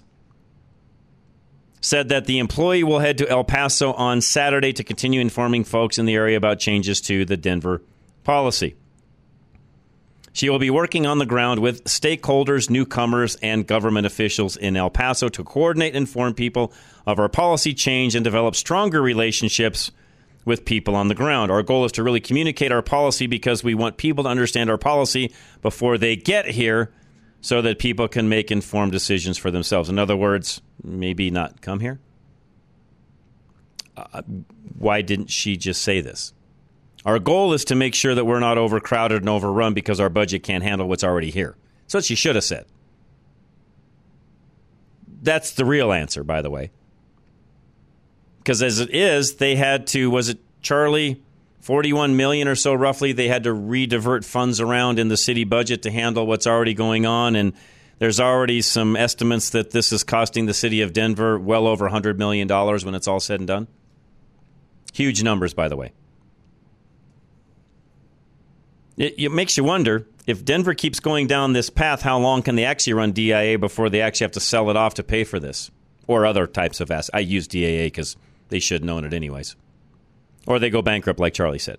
said that the employee will head to El Paso on Saturday to continue informing folks in the area about changes to the Denver policy. She will be working on the ground with stakeholders, newcomers, and government officials in El Paso to coordinate and inform people of our policy change and develop stronger relationships with people on the ground. Our goal is to really communicate our policy because we want people to understand our policy before they get here so that people can make informed decisions for themselves. In other words, maybe not come here. Why didn't she just say this? Our goal is to make sure that we're not overcrowded and overrun because our budget can't handle what's already here. That's what she should have said. That's the real answer, by the way. Because as it is, they had to, was it Charlie, 41 million or so roughly, they had to redivert funds around in the city budget to handle what's already going on. And there's already some estimates that this is costing the city of Denver well over $100 million when it's all said and done. Huge numbers, by the way. It makes you wonder, if Denver keeps going down this path, how long can they actually run DIA before they actually have to sell it off to pay for this? Or other types of assets. I use DIA because they should have known it anyways. Or they go bankrupt, like Charlie said.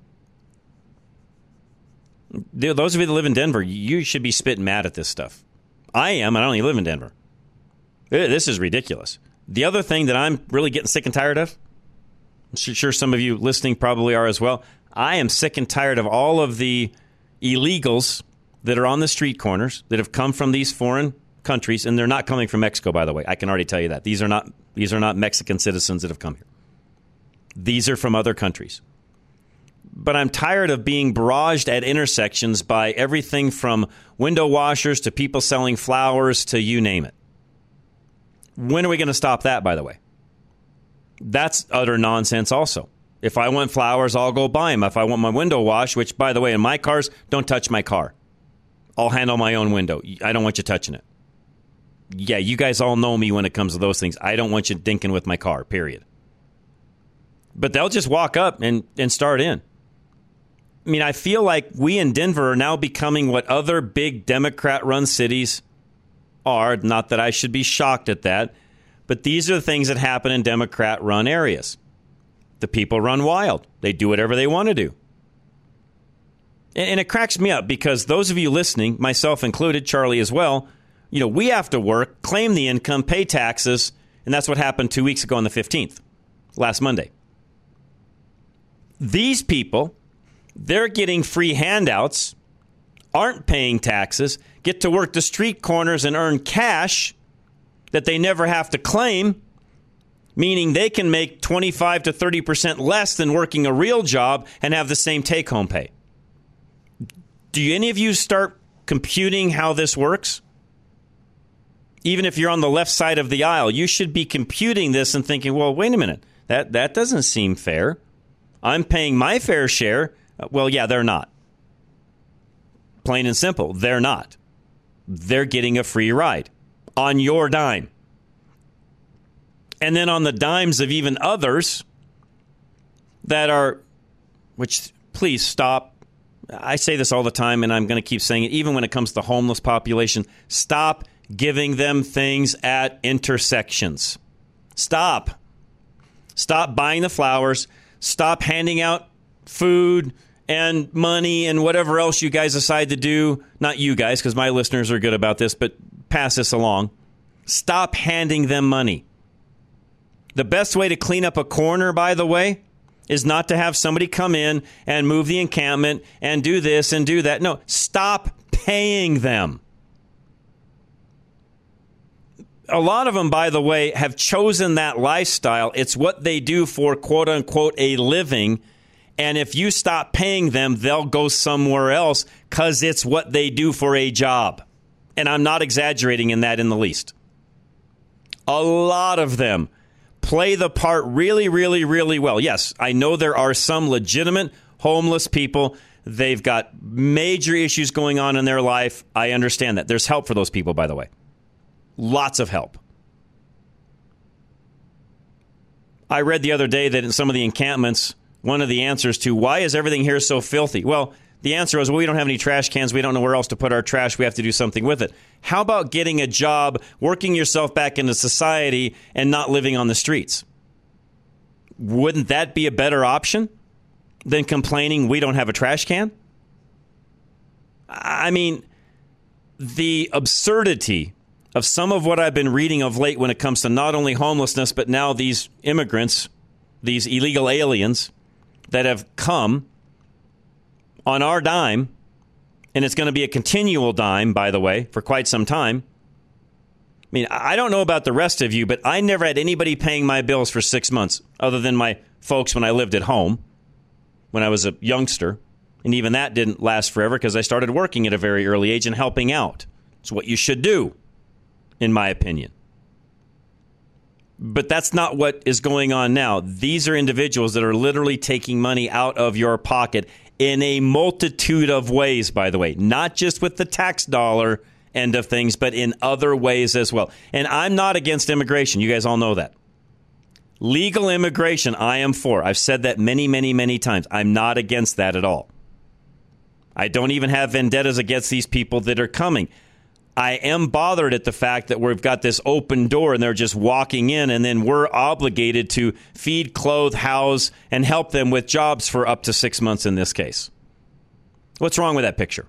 Those of you that live in Denver, you should be spitting mad at this stuff. I am, and I don't even live in Denver. This is ridiculous. The other thing that I'm really getting sick and tired of, I'm sure some of you listening probably are as well, I am sick and tired of all of the illegals that are on the street corners that have come from these foreign countries, and they're not coming from Mexico, by the way. I can already tell you that. These are not Mexican citizens that have come here. These are from other countries. But I'm tired of being barraged at intersections by everything from window washers to people selling flowers to you name it. When are we going to stop that, by the way? That's utter nonsense also. If I want flowers, I'll go buy them. If I want my window washed, which, by the way, in my cars, don't touch my car. I'll handle my own window. I don't want you touching it. Yeah, you guys all know me when it comes to those things. I don't want you dinking with my car, period. But they'll just walk up and start in. I mean, I feel like we in Denver are now becoming what other big Democrat-run cities are. Not that I should be shocked at that. But these are the things that happen in Democrat-run areas. The people run wild. They do whatever they want to do. And it cracks me up because those of you listening, myself included, Charlie as well, we have to work, claim the income, pay taxes, and that's what happened 2 weeks ago on the 15th, last Monday. These people, they're getting free handouts, aren't paying taxes, get to work the street corners and earn cash that they never have to claim, meaning they can make 25 to 30% less than working a real job and have the same take-home pay. Do any of you start computing how this works? Even if you're on the left side of the aisle, you should be computing this and thinking, well, wait a minute, that doesn't seem fair. I'm paying my fair share. Well, yeah, they're not. Plain and simple, they're not. They're getting a free ride on your dime. And then on the dimes of even others that are, which please stop. I say this all the time, and I'm going to keep saying it, even when it comes to the homeless population. Stop giving them things at intersections. Stop. Stop buying the flowers. Stop handing out food and money and whatever else you guys decide to do. Not you guys, because my listeners are good about this, but pass this along. Stop handing them money. The best way to clean up a corner, by the way, is not to have somebody come in and move the encampment and do this and do that. No, stop paying them. A lot of them, by the way, have chosen that lifestyle. It's what they do for, quote unquote, a living. And if you stop paying them, they'll go somewhere else because it's what they do for a job. And I'm not exaggerating in that in the least. A lot of them play the part really, really, really well. Yes, I know there are some legitimate homeless people. They've got major issues going on in their life. I understand that. There's help for those people, by the way. Lots of help. I read the other day that in some of the encampments, one of the answers to why is everything here so filthy? Well, the answer was, well, we don't have any trash cans. We don't know where else to put our trash. We have to do something with it. How about getting a job, working yourself back into society, and not living on the streets? Wouldn't that be a better option than complaining we don't have a trash can? I mean, the absurdity of some of what I've been reading of late when it comes to not only homelessness, but now these immigrants, these illegal aliens that have come on our dime, and it's going to be a continual dime, by the way, for quite some time. I mean, I don't know about the rest of you, but I never had anybody paying my bills for 6 months, other than my folks when I lived at home, when I was a youngster. And even that didn't last forever because I started working at a very early age and helping out. It's what you should do, in my opinion. But that's not what is going on now. These are individuals that are literally taking money out of your pocket in a multitude of ways, by the way, not just with the tax dollar end of things, but in other ways as well. And I'm not against immigration. You guys all know that. Legal immigration, I am for. I've said that many, many, many times. I'm not against that at all. I don't even have vendettas against these people that are coming. I am bothered at the fact that we've got this open door and they're just walking in, and then we're obligated to feed, clothe, house, and help them with jobs for up to 6 months in this case. What's wrong with that picture?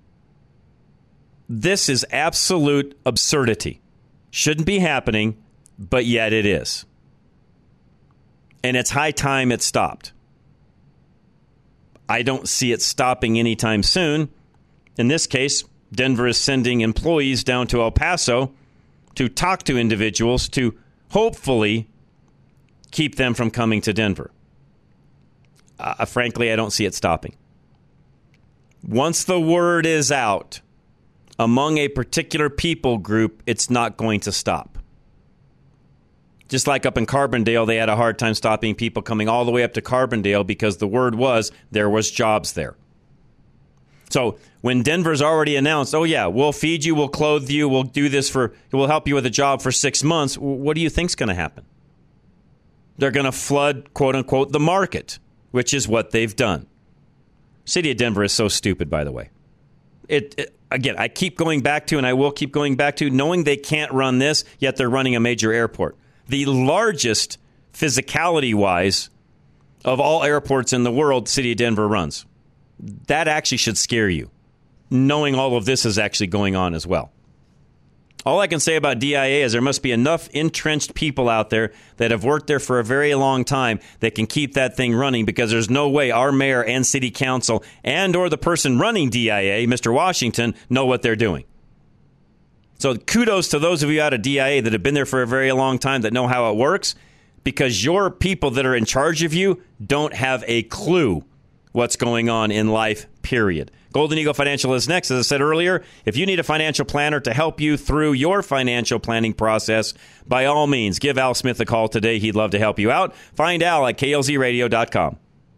This is absolute absurdity. Shouldn't be happening, but yet it is. And it's high time it stopped. I don't see it stopping anytime soon. In this case, Denver is sending employees down to El Paso to talk to individuals to hopefully keep them from coming to Denver. Frankly, I don't see it stopping. Once the word is out among a particular people group, it's not going to stop. Just like up in Carbondale, they had a hard time stopping people coming all the way up to Carbondale because the word was there was jobs there. So when Denver's already announced, oh yeah, we'll feed you, we'll clothe you, we'll do this we'll help you with a job for 6 months, what do you think's going to happen? They're going to flood, quote unquote, the market, which is what they've done. City of Denver is so stupid, by the way. Again, I keep going back to, and I will keep going back to, knowing they can't run this, yet they're running a major airport. The largest, physicality-wise, of all airports in the world, City of Denver runs. That actually should scare you, knowing all of this is actually going on as well. All I can say about DIA is there must be enough entrenched people out there that have worked there for a very long time that can keep that thing running, because there's no way our mayor and city council and or the person running DIA, Mr. Washington, know what they're doing. So kudos to those of you out of DIA that have been there for a very long time that know how it works, because your people that are in charge of you don't have a clue what's going on in life, period. Golden Eagle Financial is next. As I said earlier, if you need a financial planner to help you through your financial planning process, by all means, give Al Smith a call today. He'd love to help you out. Find Al at klzradio.com.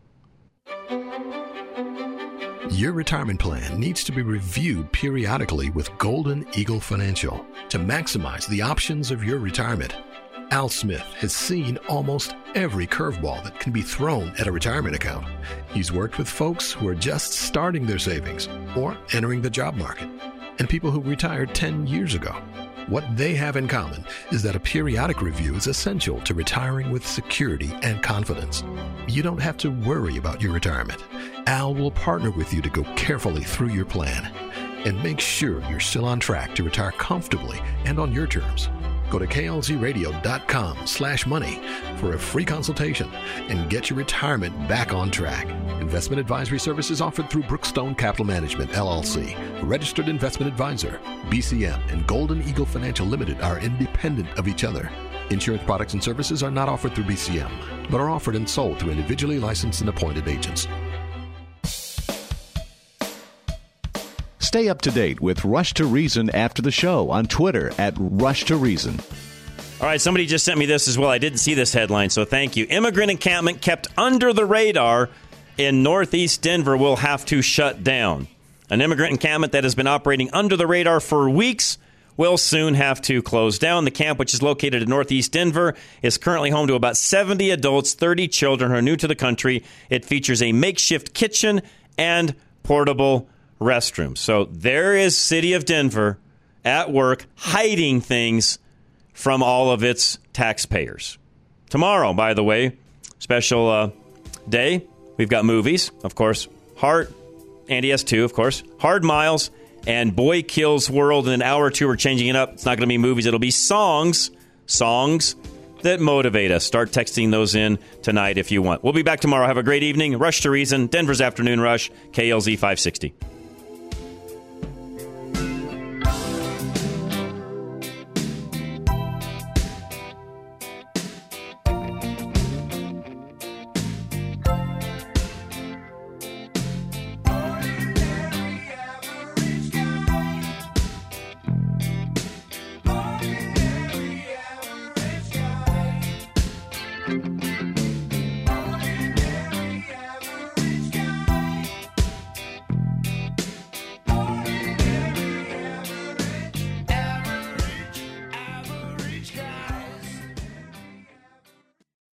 Your retirement plan needs to be reviewed periodically with Golden Eagle Financial to maximize the options of your retirement. Al Smith has seen almost every curveball that can be thrown at a retirement account. He's worked with folks who are just starting their savings or entering the job market, and people who retired 10 years ago. What they have in common is that a periodic review is essential to retiring with security and confidence. You don't have to worry about your retirement. Al will partner with you to go carefully through your plan and make sure you're still on track to retire comfortably and on your terms. Go to klzradio.com/money for a free consultation and get your retirement back on track. Investment advisory services offered through Brookstone Capital Management, LLC, a registered investment advisor. BCM and Golden Eagle Financial Limited are independent of each other. Insurance products and services are not offered through BCM, but are offered and sold through individually licensed and appointed agents. Stay up to date with Rush to Reason after the show on Twitter at Rush to Reason. All right, somebody just sent me this as well. I didn't see this headline, so thank you. Immigrant encampment kept under the radar in Northeast Denver will have to shut down. An immigrant encampment that has been operating under the radar for weeks will soon have to close down. The camp, which is located in Northeast Denver, is currently home to about 70 adults, 30 children who are new to the country. It features a makeshift kitchen and portable restrooms. So there is City of Denver at work hiding things from all of its taxpayers. Tomorrow, by the way, special day. We've got movies, of course. Andy has two, of course. Hard Miles and Boy Kills World. In an hour or two, we're changing it up. It's not going to be movies. It'll be songs that motivate us. Start texting those in tonight if you want. We'll be back tomorrow. Have a great evening. Rush to Reason, Denver's Afternoon Rush, KLZ 560.